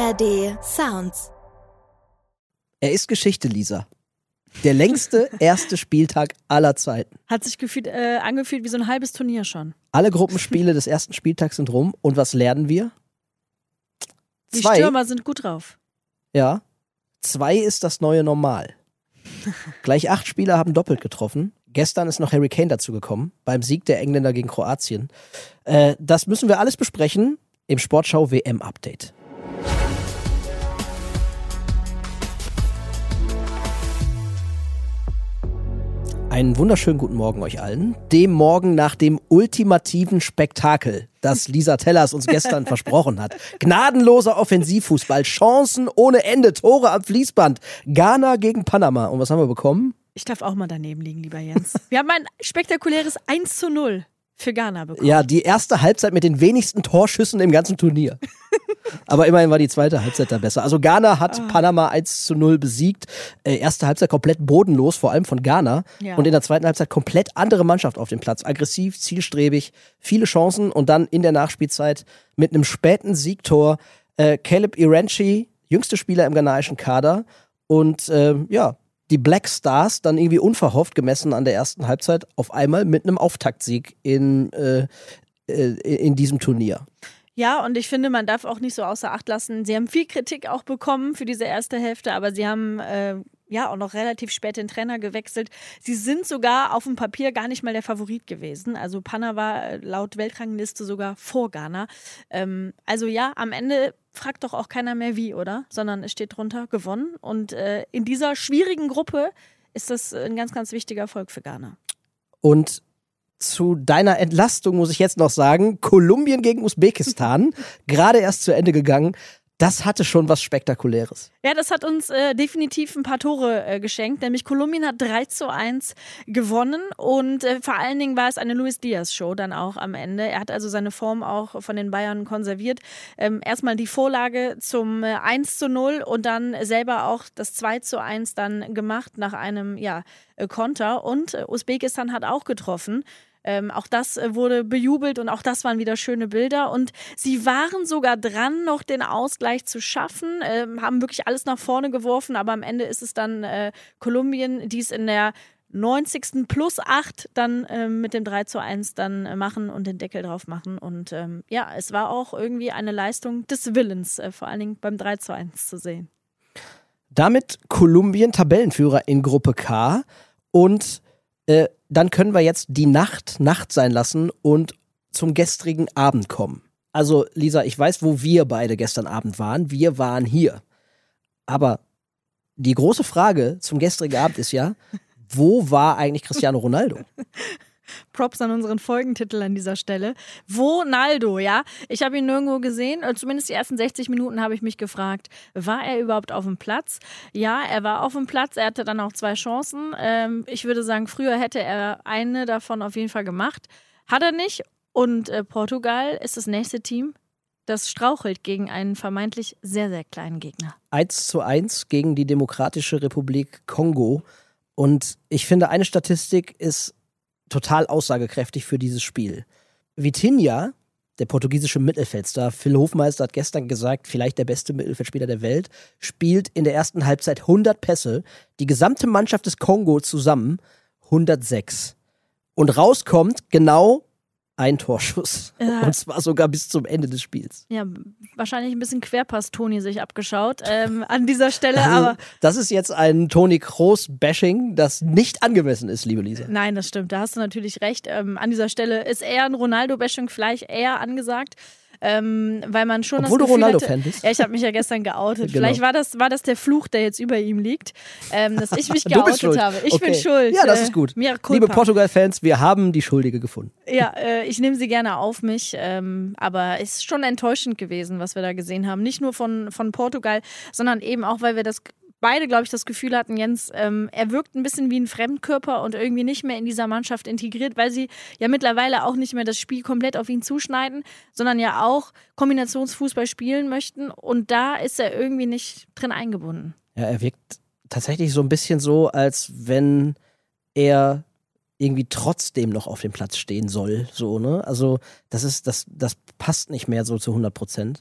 ARD Sounds. Er ist Geschichte, Lisa. Der längste erste Spieltag aller Zeiten. Hat sich angefühlt wie so ein halbes Turnier schon. Alle Gruppenspiele des ersten Spieltags sind rum. Und was lernen wir? Die Stürmer sind gut drauf. Ja. 2 ist das neue Normal. Gleich 8 Spieler haben doppelt getroffen. Gestern ist noch Harry Kane dazu gekommen, beim Sieg der Engländer gegen Kroatien. Das müssen wir alles besprechen im Sportschau WM-Update. Einen wunderschönen guten Morgen euch allen. Dem Morgen nach dem ultimativen Spektakel, das Lisa Tellers uns gestern versprochen hat. Gnadenloser Offensivfußball, Chancen ohne Ende, Tore am Fließband. Ghana gegen Panama. Und was haben wir bekommen? Ich darf auch mal daneben liegen, lieber Jens. Wir haben ein spektakuläres 1:0 für Ghana bekommen. Ja, die erste Halbzeit mit den wenigsten Torschüssen im ganzen Turnier. Aber immerhin war die zweite Halbzeit da besser. Also Ghana hat Panama 1:0 besiegt. Erste Halbzeit komplett bodenlos, vor allem von Ghana. Ja. Und in der zweiten Halbzeit komplett andere Mannschaft auf dem Platz. Aggressiv, zielstrebig, viele Chancen. Und dann in der Nachspielzeit mit einem späten Siegtor Caleb Iranchi, jüngster Spieler im ghanaischen Kader. Und die Black Stars dann irgendwie unverhofft, gemessen an der ersten Halbzeit, auf einmal mit einem Auftaktsieg in diesem Turnier. Ja, und ich finde, man darf auch nicht so außer Acht lassen. Sie haben viel Kritik auch bekommen für diese erste Hälfte, aber sie haben auch noch relativ spät den Trainer gewechselt. Sie sind sogar auf dem Papier gar nicht mal der Favorit gewesen. Also Panama war laut Weltrangliste sogar vor Ghana. Am Ende fragt doch auch keiner mehr wie, oder? Sondern es steht drunter, gewonnen. Und in dieser schwierigen Gruppe ist das ein ganz, ganz wichtiger Erfolg für Ghana. Und zu deiner Entlastung muss ich jetzt noch sagen, Kolumbien gegen Usbekistan, gerade erst zu Ende gegangen, das hatte schon was Spektakuläres. Ja, das hat uns definitiv ein paar Tore geschenkt, nämlich Kolumbien hat 3:1 gewonnen und vor allen Dingen war es eine Luis Diaz-Show dann auch am Ende. Er hat also seine Form auch von den Bayern konserviert. Erstmal die Vorlage zum 1:0 und dann selber auch das 2:1 dann gemacht nach einem Konter und Usbekistan hat auch getroffen. Auch das wurde bejubelt und auch das waren wieder schöne Bilder und sie waren sogar dran, noch den Ausgleich zu schaffen, haben wirklich alles nach vorne geworfen, aber am Ende ist es dann Kolumbien, die es in der 90. plus 8 dann mit dem 3:1 dann machen und den Deckel drauf machen und es war auch irgendwie eine Leistung des Willens, vor allen Dingen beim 3:1 zu sehen. Damit Kolumbien Tabellenführer in Gruppe K und dann können wir jetzt die Nacht sein lassen und zum gestrigen Abend kommen. Also Lisa, ich weiß, wo wir beide gestern Abend waren. Wir waren hier. Aber die große Frage zum gestrigen Abend ist ja, wo war eigentlich Cristiano Ronaldo? Props an unseren Folgentitel an dieser Stelle. Wo Naldo, ja? Ich habe ihn nirgendwo gesehen. Zumindest die ersten 60 Minuten habe ich mich gefragt, war er überhaupt auf dem Platz? Ja, er war auf dem Platz. Er hatte dann auch 2 Chancen. Ich würde sagen, früher hätte er eine davon auf jeden Fall gemacht. Hat er nicht. Und Portugal ist das nächste Team, das strauchelt gegen einen vermeintlich sehr, sehr kleinen Gegner. 1:1 gegen die Demokratische Republik Kongo. Und ich finde, eine Statistik ist total aussagekräftig für dieses Spiel. Vitinha, der portugiesische Mittelfeldstar, Phil Hofmeister hat gestern gesagt, vielleicht der beste Mittelfeldspieler der Welt, spielt in der ersten Halbzeit 100 Pässe, die gesamte Mannschaft des Kongo zusammen 106. Und rauskommt genau ein Torschuss. Ja. Und zwar sogar bis zum Ende des Spiels. Ja, wahrscheinlich ein bisschen Querpass Toni sich abgeschaut an dieser Stelle. Also, aber das ist jetzt ein Toni Kroos-Bashing, das nicht angemessen ist, liebe Lisa. Nein, das stimmt. Da hast du natürlich recht. An dieser Stelle ist eher ein Ronaldo-Bashing vielleicht eher angesagt. Weil man schon Obwohl das du Gefühl Ronaldo-Fan bist. Ja, ich habe mich ja gestern geoutet. Genau. Vielleicht war das der Fluch, der jetzt über ihm liegt, dass ich mich geoutet habe. Ich bin schuld. Ja, das ist gut. Liebe Portugal-Fans, wir haben die Schuldige gefunden. Ja, ich nehme sie gerne auf mich, aber es ist schon enttäuschend gewesen, was wir da gesehen haben. Nicht nur von Portugal, sondern eben auch, weil wir beide, glaube ich, das Gefühl hatten, Jens, er wirkt ein bisschen wie ein Fremdkörper und irgendwie nicht mehr in dieser Mannschaft integriert, weil sie ja mittlerweile auch nicht mehr das Spiel komplett auf ihn zuschneiden, sondern ja auch Kombinationsfußball spielen möchten und da ist er irgendwie nicht drin eingebunden. Ja, er wirkt tatsächlich so ein bisschen so, als wenn er irgendwie trotzdem noch auf dem Platz stehen soll, so, ne? Also das passt nicht mehr so zu 100%.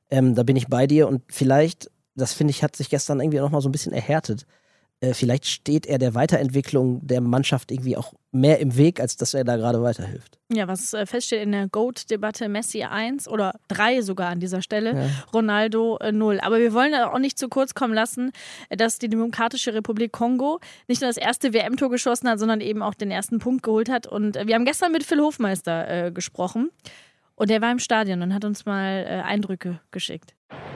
Da bin ich bei dir und vielleicht, das finde ich, hat sich gestern irgendwie nochmal so ein bisschen erhärtet. Vielleicht steht er der Weiterentwicklung der Mannschaft irgendwie auch mehr im Weg, als dass er da gerade weiterhilft. Ja, was feststeht in der GOAT-Debatte, Messi 1 oder 3 sogar an dieser Stelle, ja. Ronaldo 0. Aber wir wollen auch nicht zu kurz kommen lassen, dass die Demokratische Republik Kongo nicht nur das erste WM-Tor geschossen hat, sondern eben auch den ersten Punkt geholt hat. Und wir haben gestern mit Phil Hofmeister gesprochen und der war im Stadion und hat uns mal Eindrücke geschickt.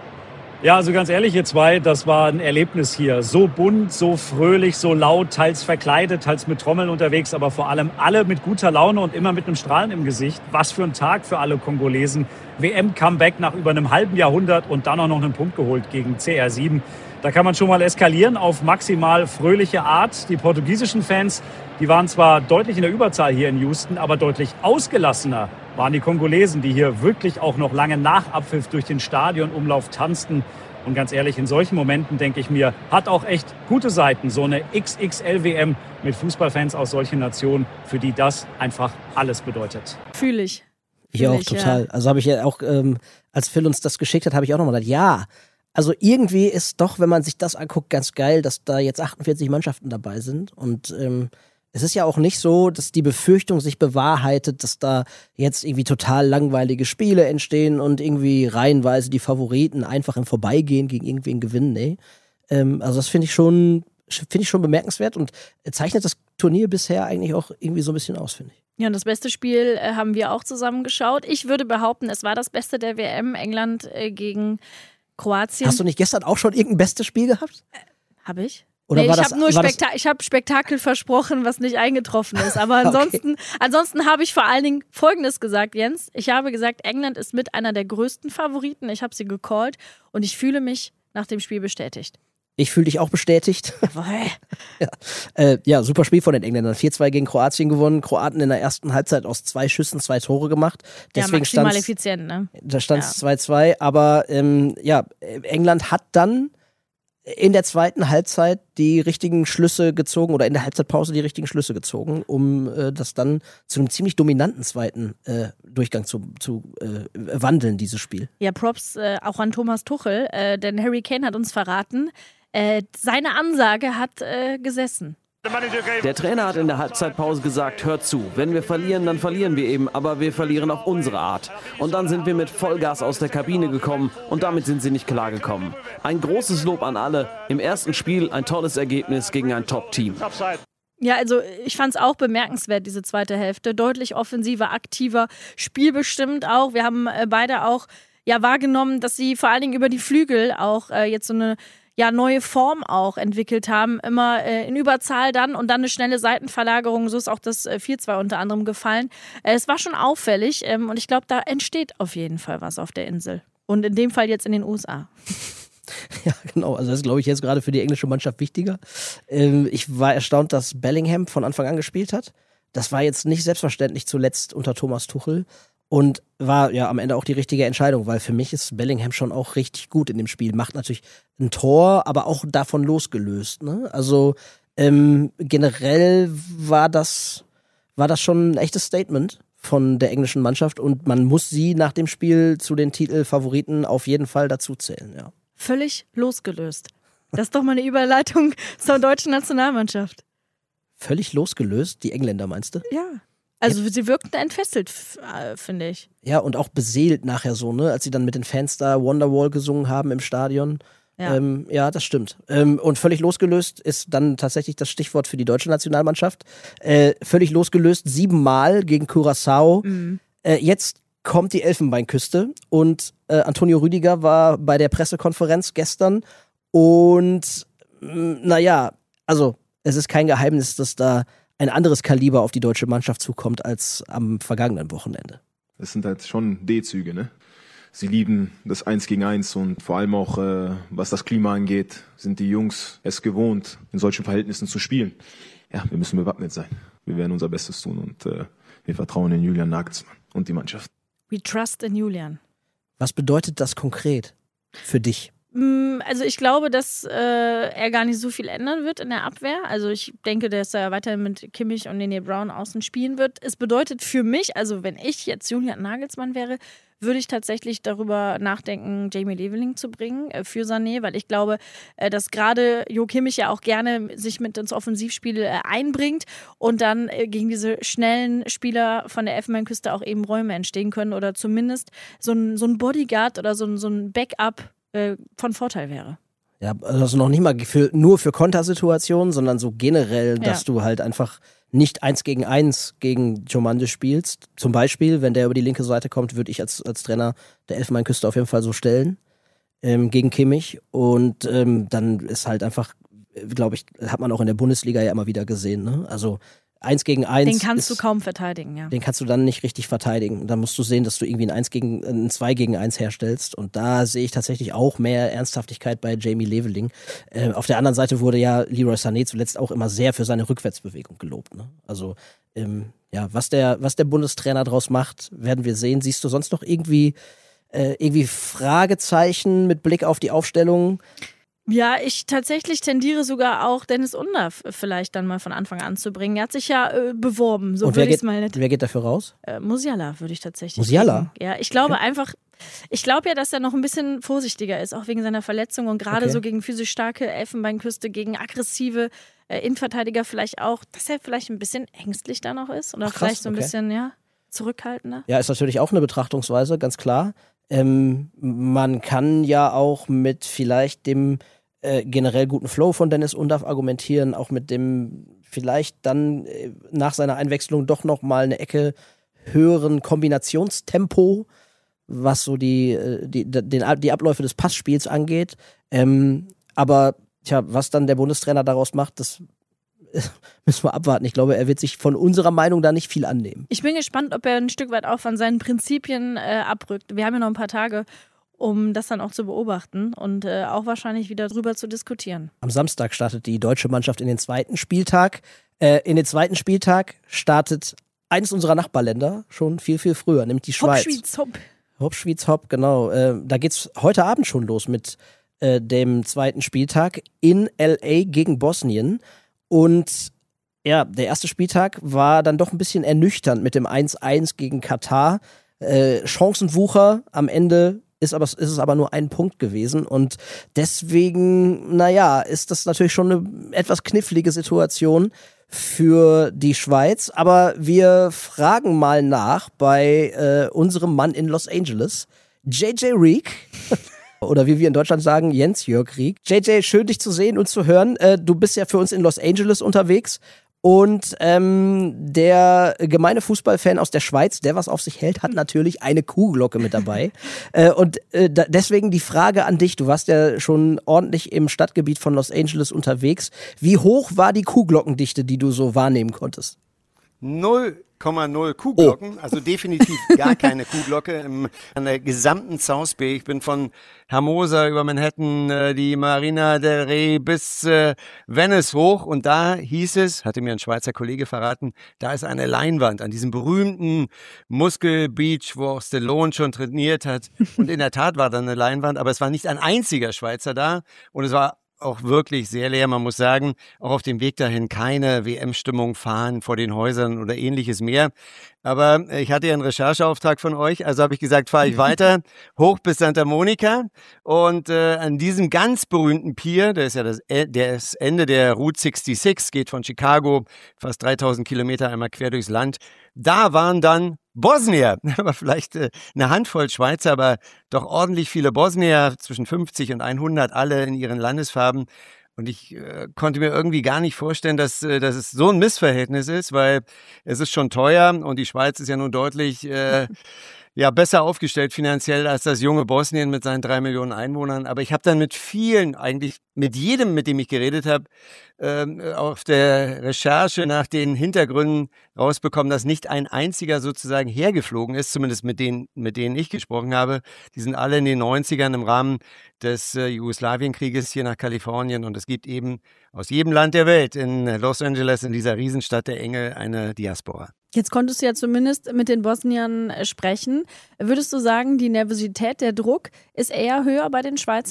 Ja, also ganz ehrlich, ihr zwei, das war ein Erlebnis hier. So bunt, so fröhlich, so laut, teils verkleidet, teils mit Trommeln unterwegs, aber vor allem alle mit guter Laune und immer mit einem Strahlen im Gesicht. Was für ein Tag für alle Kongolesen. WM-Comeback nach über einem halben Jahrhundert und dann auch noch einen Punkt geholt gegen CR7. Da kann man schon mal eskalieren auf maximal fröhliche Art. Die portugiesischen Fans, die waren zwar deutlich in der Überzahl hier in Houston, aber deutlich ausgelassener waren die Kongolesen, die hier wirklich auch noch lange nach Abpfiff durch den Stadionumlauf tanzten. Und ganz ehrlich, in solchen Momenten, denke ich mir, hat auch echt gute Seiten. So eine XXL-WM mit Fußballfans aus solchen Nationen, für die das einfach alles bedeutet. Fühle ich. Ich auch total. Ja. Also habe ich ja auch, als Phil uns das geschickt hat, habe ich auch nochmal gedacht, ja, also irgendwie ist doch, wenn man sich das anguckt, ganz geil, dass da jetzt 48 Mannschaften dabei sind. Und es ist ja auch nicht so, dass die Befürchtung sich bewahrheitet, dass da jetzt irgendwie total langweilige Spiele entstehen und irgendwie reihenweise die Favoriten einfach im Vorbeigehen gegen irgendwen gewinnen. Nee. Also das finde ich schon bemerkenswert und zeichnet das Turnier bisher eigentlich auch irgendwie so ein bisschen aus, finde ich. Ja, und das beste Spiel haben wir auch zusammen geschaut. Ich würde behaupten, es war das Beste der WM, England gegen Kroatien. Hast du nicht gestern auch schon irgendein bestes Spiel gehabt? Habe ich? Oder nee, ich habe Spektakel versprochen, was nicht eingetroffen ist. Aber ansonsten habe ich vor allen Dingen Folgendes gesagt, Jens. Ich habe gesagt, England ist mit einer der größten Favoriten. Ich habe sie gecallt und ich fühle mich nach dem Spiel bestätigt. Ich fühle dich auch bestätigt. Ja, super Spiel von den Engländern. 4-2 gegen Kroatien gewonnen. Kroaten in der ersten Halbzeit aus 2 Schüssen 2 Tore gemacht. Deswegen maximal effizient, ne? Da stand es 2-2. Aber England hat dann in der zweiten Halbzeit die richtigen Schlüsse gezogen oder in der Halbzeitpause die richtigen Schlüsse gezogen, um das dann zu einem ziemlich dominanten zweiten Durchgang zu wandeln, dieses Spiel. Ja, Props auch an Thomas Tuchel, denn Harry Kane hat uns verraten, seine Ansage hat gesessen. Der Trainer hat in der Halbzeitpause gesagt, hört zu, wenn wir verlieren, dann verlieren wir eben, aber wir verlieren auf unsere Art. Und dann sind wir mit Vollgas aus der Kabine gekommen und damit sind sie nicht klargekommen. Ein großes Lob an alle. Im ersten Spiel ein tolles Ergebnis gegen ein Top-Team. Ja, also ich fand es auch bemerkenswert, diese zweite Hälfte. Deutlich offensiver, aktiver, spielbestimmt auch. Wir haben beide auch wahrgenommen, dass sie vor allen Dingen über die Flügel auch jetzt so eine neue Form auch entwickelt haben, immer in Überzahl dann und dann eine schnelle Seitenverlagerung, so ist auch das 4-2 unter anderem gefallen. Es war schon auffällig und ich glaube, da entsteht auf jeden Fall was auf der Insel und in dem Fall jetzt in den USA. Ja, genau, also das ist, glaube ich, jetzt gerade für die englische Mannschaft wichtiger. Ich war erstaunt, dass Bellingham von Anfang an gespielt hat. Das war jetzt nicht selbstverständlich zuletzt unter Thomas Tuchel. Und war ja am Ende auch die richtige Entscheidung, weil für mich ist Bellingham schon auch richtig gut in dem Spiel. Macht natürlich ein Tor, aber auch davon losgelöst. Ne? Also generell war das schon ein echtes Statement von der englischen Mannschaft und man muss sie nach dem Spiel zu den Titelfavoriten auf jeden Fall dazu zählen. Ja. Völlig losgelöst. Das ist doch mal eine Überleitung zur deutschen Nationalmannschaft. Völlig losgelöst? Die Engländer meinst du? Ja. Also sie wirkten entfesselt, finde ich. Ja, und auch beseelt nachher so, ne? Als sie dann mit den Fans da Wonderwall gesungen haben im Stadion. Ja, das stimmt. Und völlig losgelöst ist dann tatsächlich das Stichwort für die deutsche Nationalmannschaft. Völlig losgelöst, 7-mal gegen Curaçao. Mhm. Jetzt kommt die Elfenbeinküste und Antonio Rüdiger war bei der Pressekonferenz gestern und also es ist kein Geheimnis, dass da ein anderes Kaliber auf die deutsche Mannschaft zukommt als am vergangenen Wochenende. Es sind halt schon D-Züge, ne? Sie lieben das 1 gegen 1 und vor allem auch, was das Klima angeht, sind die Jungs es gewohnt, in solchen Verhältnissen zu spielen. Ja, wir müssen bewappnet sein. Wir werden unser Bestes tun und wir vertrauen in Julian Nagelsmann und die Mannschaft. We trust in Julian. Was bedeutet das konkret für dich? Also ich glaube, dass er gar nicht so viel ändern wird in der Abwehr. Also ich denke, dass er weiterhin mit Kimmich und Nene Brown außen spielen wird. Es bedeutet für mich, also wenn ich jetzt Julian Nagelsmann wäre, würde ich tatsächlich darüber nachdenken, Jamie Leveling zu bringen für Sané, weil ich glaube, dass gerade Jo Kimmich ja auch gerne sich mit ins Offensivspiel einbringt und dann gegen diese schnellen Spieler von der Elfenbeinküste auch eben Räume entstehen können oder zumindest so ein Bodyguard oder so ein Backup von Vorteil wäre. Ja, also noch nicht mal nur für Kontersituationen, sondern so generell, dass du halt einfach nicht 1 gegen 1 gegen Diomande spielst. Zum Beispiel, wenn der über die linke Seite kommt, würde ich als Trainer der Elfenbeinküste auf jeden Fall so stellen gegen Kimmich. Und dann ist halt einfach, glaube ich, hat man auch in der Bundesliga ja immer wieder gesehen. Ne? Also 1 gegen 1. Den kannst du kaum verteidigen, ja. Den kannst du dann nicht richtig verteidigen. Dann musst du sehen, dass du irgendwie ein 2 gegen 1 herstellst. Und da sehe ich tatsächlich auch mehr Ernsthaftigkeit bei Jamie Leveling. Auf der anderen Seite wurde ja Leroy Sané zuletzt auch immer sehr für seine Rückwärtsbewegung gelobt. Ne? Also, was der Bundestrainer draus macht, werden wir sehen. Siehst du sonst noch irgendwie Fragezeichen mit Blick auf die Aufstellung? Ja, ich tatsächlich tendiere sogar auch Dennis Undaff vielleicht dann mal von Anfang an zu bringen. Er hat sich ja beworben, so würde ich es mal nicht. Wer geht dafür raus? Musiala würde ich tatsächlich Musiala? sagen. Ja, ich glaube ja, dass er noch ein bisschen vorsichtiger ist, auch wegen seiner Verletzung und gerade so gegen physisch starke Elfenbeinküste, gegen aggressive Innenverteidiger vielleicht auch, dass er vielleicht ein bisschen ängstlich da noch ist oder vielleicht so ein bisschen, zurückhaltender. Ja, ist natürlich auch eine Betrachtungsweise, ganz klar. Man kann ja auch mit vielleicht dem generell guten Flow von Dennis Undaff argumentieren, auch mit dem vielleicht dann nach seiner Einwechslung doch noch mal eine Ecke höheren Kombinationstempo, was so die Abläufe des Passspiels angeht. Aber was dann der Bundestrainer daraus macht, das müssen wir abwarten. Ich glaube, er wird sich von unserer Meinung da nicht viel annehmen. Ich bin gespannt, ob er ein Stück weit auch von seinen Prinzipien abrückt. Wir haben ja noch ein paar Tage, um das dann auch zu beobachten und auch wahrscheinlich wieder drüber zu diskutieren. Am Samstag startet die deutsche Mannschaft in den zweiten Spieltag. In den zweiten Spieltag startet eines unserer Nachbarländer schon viel, viel früher, nämlich die Schweiz. Hop-Schwyz-Hopp, genau. Da geht's heute Abend schon los mit dem zweiten Spieltag in L.A. gegen Bosnien. Und ja, der erste Spieltag war dann doch ein bisschen ernüchternd mit dem 1-1 gegen Katar. Chancenwucher am Ende ist es aber nur ein Punkt gewesen. Und deswegen, ist das natürlich schon eine etwas knifflige Situation für die Schweiz. Aber wir fragen mal nach bei unserem Mann in Los Angeles, JJ Rieck. Oder wie wir in Deutschland sagen, Jens-Jörg Rieck. JJ, schön dich zu sehen und zu hören. Du bist ja für uns in Los Angeles unterwegs. Und der gemeine Fußballfan aus der Schweiz, der was auf sich hält, hat natürlich eine Kuhglocke mit dabei. Deswegen die Frage an dich. Du warst ja schon ordentlich im Stadtgebiet von Los Angeles unterwegs. Wie hoch war die Kuhglockendichte, die du so wahrnehmen konntest? 0,0 Kuhglocken, also definitiv gar keine Kuhglocke an der gesamten South Bay. Ich bin von Hermosa über Manhattan, die Marina del Rey bis Venice hoch und da hieß es, hatte mir ein Schweizer Kollege verraten, da ist eine Leinwand an diesem berühmten Muskel-Beach, wo auch Stallone schon trainiert hat und in der Tat war da eine Leinwand, aber es war nicht ein einziger Schweizer da und es war auch wirklich sehr leer. Man muss sagen, auch auf dem Weg dahin keine WM-Stimmung, fahren vor den Häusern oder ähnliches mehr. Aber ich hatte ja einen Rechercheauftrag von euch, also habe ich gesagt, fahre ich weiter hoch bis Santa Monica und an diesem ganz berühmten Pier, der ist ja das Ende der Route 66, geht von Chicago fast 3000 Kilometer einmal quer durchs Land. Da waren dann Bosnier, aber vielleicht eine Handvoll Schweizer, aber doch ordentlich viele Bosnier, zwischen 50 und 100, alle in ihren Landesfarben. Und ich konnte mir irgendwie gar nicht vorstellen, dass es so ein Missverhältnis ist, weil es ist schon teuer und die Schweiz ist ja nun deutlich besser aufgestellt finanziell als das junge Bosnien mit seinen 3 Millionen Einwohnern. Aber ich habe dann mit vielen, eigentlich mit jedem, mit dem ich geredet habe, auf der Recherche nach den Hintergründen rausbekommen, dass nicht ein einziger sozusagen hergeflogen ist, zumindest mit denen ich gesprochen habe. Die sind alle in den 90ern im Rahmen des Jugoslawienkrieges hier nach Kalifornien und es gibt eben aus jedem Land der Welt in Los Angeles, in dieser Riesenstadt der Engel, eine Diaspora. Jetzt konntest du ja zumindest mit den Bosniern sprechen. Würdest du sagen, die Nervosität, der Druck ist eher höher bei den Schweizern?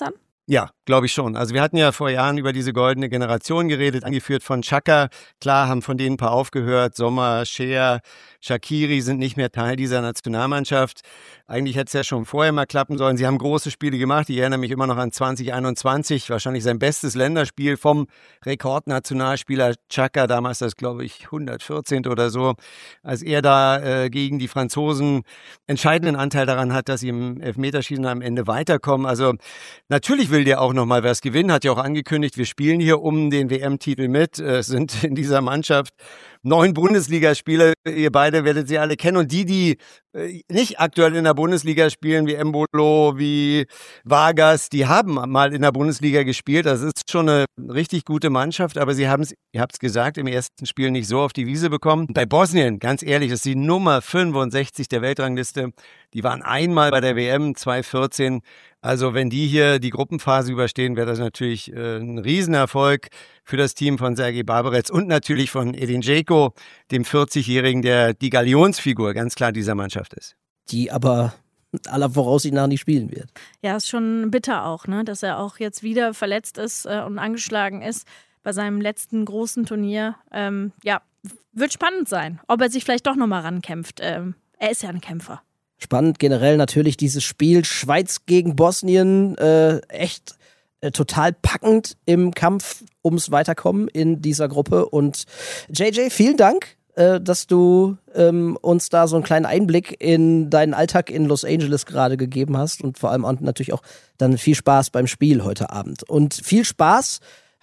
Ja, glaube ich schon. Also wir hatten ja vor Jahren über diese goldene Generation geredet, angeführt von Xhaka. Klar, haben von denen ein paar aufgehört. Sommer, Scheer, Shaqiri sind nicht mehr Teil dieser Nationalmannschaft. Eigentlich hätte es ja schon vorher mal klappen sollen. Sie haben große Spiele gemacht. Ich erinnere mich immer noch an 2021, wahrscheinlich sein bestes Länderspiel vom Rekordnationalspieler Xhaka, damals das, glaube ich, 114. oder so, als er da gegen die Franzosen entscheidenden Anteil daran hat, dass sie im Elfmeterschießen am Ende weiterkommen. Also natürlich will der auch nochmal was gewinnen, hat ja auch angekündigt, wir spielen hier um den WM-Titel mit. Es sind in dieser Mannschaft 9 Bundesligaspieler, ihr beide werdet sie alle kennen. Und die nicht aktuell in der Bundesliga spielen, wie Embolo, wie Vargas, die haben mal in der Bundesliga gespielt. Das ist schon eine richtig gute Mannschaft, aber sie haben es, ihr habt es gesagt, im ersten Spiel nicht so auf die Wiese bekommen. Bei Bosnien, ganz ehrlich, das ist die Nummer 65 der Weltrangliste. Die waren einmal bei der WM 2014. Also wenn die hier die Gruppenphase überstehen, wäre das natürlich ein Riesenerfolg für das Team von Sergej Barbarec und natürlich von Edin Dzeko, dem 40-Jährigen, der die Galionsfigur ganz klar dieser Mannschaft ist. Die aber aller Voraussicht nach nicht spielen wird. Ja, ist schon bitter auch, ne, dass er auch jetzt wieder verletzt ist und angeschlagen ist bei seinem letzten großen Turnier. Ja, wird spannend sein, ob er sich vielleicht doch nochmal rankämpft. Er ist ja ein Kämpfer. Spannend generell natürlich dieses Spiel Schweiz gegen Bosnien, echt total packend im Kampf ums Weiterkommen in dieser Gruppe. Und JJ, vielen Dank, dass du uns da so einen kleinen Einblick in deinen Alltag in Los Angeles gerade gegeben hast und vor allem natürlich auch dann viel Spaß beim Spiel heute Abend. Und viel Spaß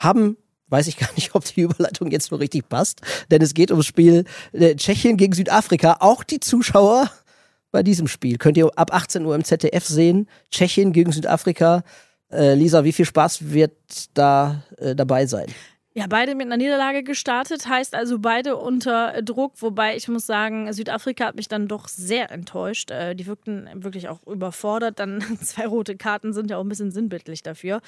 weiß ich gar nicht, ob die Überleitung jetzt so richtig passt, denn es geht ums Spiel Tschechien gegen Südafrika. Auch die Zuschauer bei diesem Spiel könnt ihr ab 18 Uhr im ZDF sehen. Tschechien gegen Südafrika. Lisa, wie viel Spaß wird da dabei sein? Ja, beide mit einer Niederlage gestartet, heißt also beide unter Druck, wobei ich muss sagen, Südafrika hat mich dann doch sehr enttäuscht. Die wirkten wirklich auch überfordert, dann 2 rote Karten sind ja auch ein bisschen sinnbildlich dafür.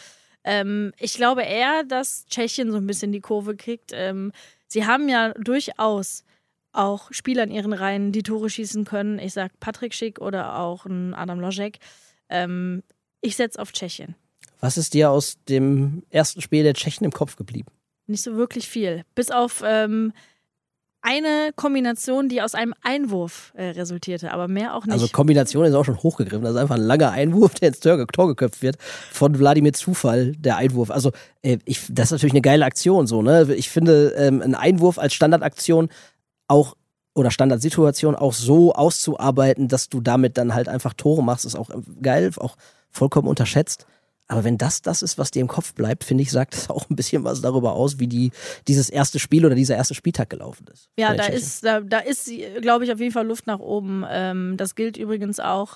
Ich glaube eher, dass Tschechien so ein bisschen die Kurve kriegt. Sie haben ja durchaus auch Spieler in ihren Reihen, die Tore schießen können. Ich sag Patrick Schick oder auch ein Adam Lojek. Ich setze auf Tschechien. Was ist dir aus dem ersten Spiel der Tschechen im Kopf geblieben? Nicht so wirklich viel. Bis auf eine Kombination, die aus einem Einwurf resultierte, aber mehr auch nicht. Also Kombination ist auch schon hochgegriffen. Das ist einfach ein langer Einwurf, der ins Tor geköpft wird von Wladimir Zufall, der Einwurf. Also das ist natürlich eine geile Aktion so, ne? Ich finde, ein Einwurf als Standardaktion auch oder Standardsituation auch so auszuarbeiten, dass du damit dann halt einfach Tore machst, ist auch geil, auch vollkommen unterschätzt. Aber wenn das ist, was dir im Kopf bleibt, finde ich, sagt das auch ein bisschen was darüber aus, wie dieses erste Spiel oder dieser erste Spieltag gelaufen ist. Ja, da ist, glaube ich, auf jeden Fall Luft nach oben. Das gilt übrigens auch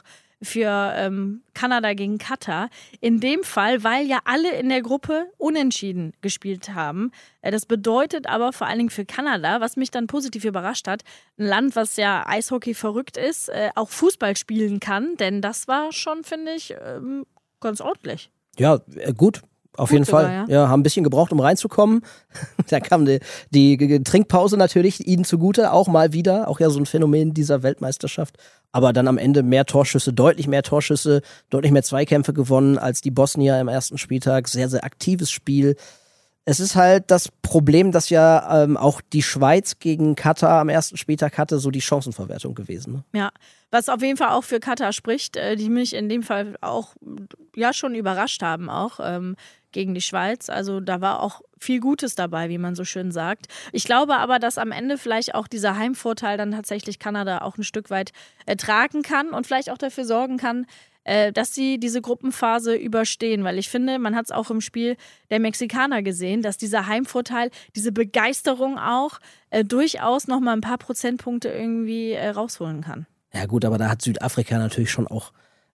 für Kanada gegen Katar. In dem Fall, weil ja alle in der Gruppe unentschieden gespielt haben. Das bedeutet aber vor allen Dingen für Kanada, was mich dann positiv überrascht hat, ein Land, was ja Eishockey verrückt ist, auch Fußball spielen kann. Denn das war schon, finde ich, ganz ordentlich. Ja, gut. Auf jeden Fall. Ja, haben ein bisschen gebraucht, um reinzukommen. Da kam die Trinkpause natürlich ihnen zugute, auch mal wieder. Auch ja so ein Phänomen dieser Weltmeisterschaft. Aber dann am Ende deutlich mehr Torschüsse, deutlich mehr Zweikämpfe gewonnen als die Bosnier im ersten Spieltag. Sehr, sehr aktives Spiel. Es ist halt das Problem, dass ja auch die Schweiz gegen Katar am ersten Spieltag hatte, so die Chancenverwertung gewesen. Ne? Ja, was auf jeden Fall auch für Katar spricht, die mich in dem Fall auch ja schon überrascht haben auch gegen die Schweiz. Also da war auch viel Gutes dabei, wie man so schön sagt. Ich glaube aber, dass am Ende vielleicht auch dieser Heimvorteil dann tatsächlich Kanada auch ein Stück weit tragen kann und vielleicht auch dafür sorgen kann, dass sie diese Gruppenphase überstehen, weil ich finde, man hat es auch im Spiel der Mexikaner gesehen, dass dieser Heimvorteil, diese Begeisterung auch durchaus nochmal ein paar Prozentpunkte irgendwie rausholen kann. Ja gut, aber da hat Südafrika natürlich schon auch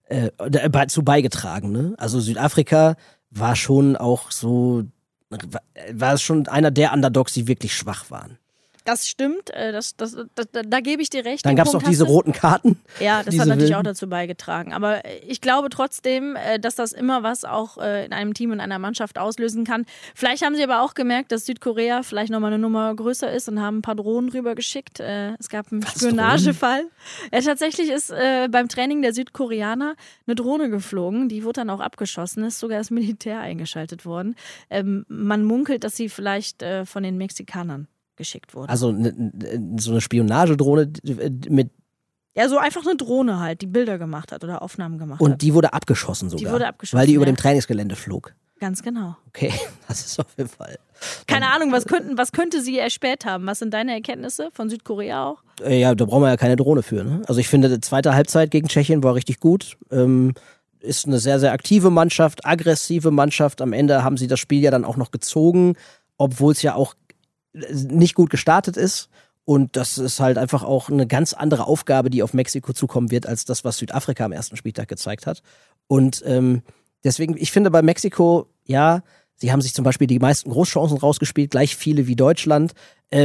dazu beigetragen. Ne? Also Südafrika war schon auch so, war schon einer der Underdogs, die wirklich schwach waren. Das stimmt, da gebe ich dir recht. Dann gab es noch diese roten Karten. Ja, das hat natürlich auch dazu beigetragen. Aber ich glaube trotzdem, dass das immer was auch in einem Team und einer Mannschaft auslösen kann. Vielleicht haben sie aber auch gemerkt, dass Südkorea vielleicht nochmal eine Nummer größer ist und haben ein paar Drohnen rübergeschickt. Es gab einen Spionagefall. Tatsächlich ist beim Training der Südkoreaner eine Drohne geflogen. Die wurde dann auch abgeschossen. Ist sogar das Militär eingeschaltet worden. Man munkelt, dass sie vielleicht von den Mexikanern geschickt wurde. Also so eine Spionagedrohne mit... Ja, so einfach eine Drohne halt, die Bilder gemacht hat oder Aufnahmen gemacht hat. Und die wurde abgeschossen sogar? Die wurde abgeschossen, weil die über dem Trainingsgelände flog? Ganz genau. Okay, das ist auf jeden Fall... Keine Ahnung, was könnte sie erspäht haben? Was sind deine Erkenntnisse von Südkorea auch? Ja, da brauchen wir ja keine Drohne für. Ne? Also ich finde, die zweite Halbzeit gegen Tschechien war richtig gut. Ist eine sehr, sehr aktive Mannschaft, aggressive Mannschaft. Am Ende haben sie das Spiel ja dann auch noch gezogen, obwohl es ja auch nicht gut gestartet ist. Und das ist halt einfach auch eine ganz andere Aufgabe, die auf Mexiko zukommen wird, als das, was Südafrika am ersten Spieltag gezeigt hat. Und deswegen, ich finde bei Mexiko, ja, sie haben sich zum Beispiel die meisten Großchancen rausgespielt, gleich viele wie Deutschland.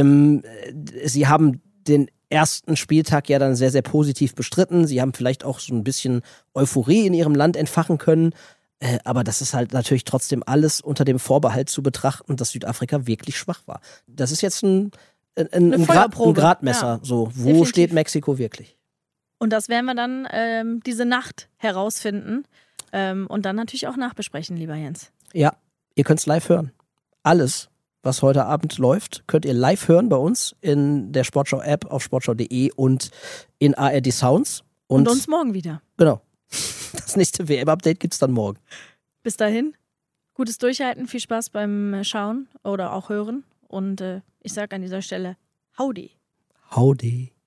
Sie haben den ersten Spieltag ja dann sehr, sehr positiv bestritten. Sie haben vielleicht auch so ein bisschen Euphorie in ihrem Land entfachen können. Aber das ist halt natürlich trotzdem alles unter dem Vorbehalt zu betrachten, dass Südafrika wirklich schwach war. Das ist jetzt ein Gradmesser. Ja, so, wo definitiv steht Mexiko wirklich? Und das werden wir dann diese Nacht herausfinden und dann natürlich auch nachbesprechen, lieber Jens. Ja, ihr könnt es live hören. Alles, was heute Abend läuft, könnt ihr live hören bei uns in der Sportschau-App auf sportschau.de und in ARD Sounds. Und uns morgen wieder. Genau. Das nächste WM-Update gibt's dann morgen. Bis dahin, gutes Durchhalten, viel Spaß beim Schauen oder auch Hören. Und ich sage an dieser Stelle, howdy. Howdy.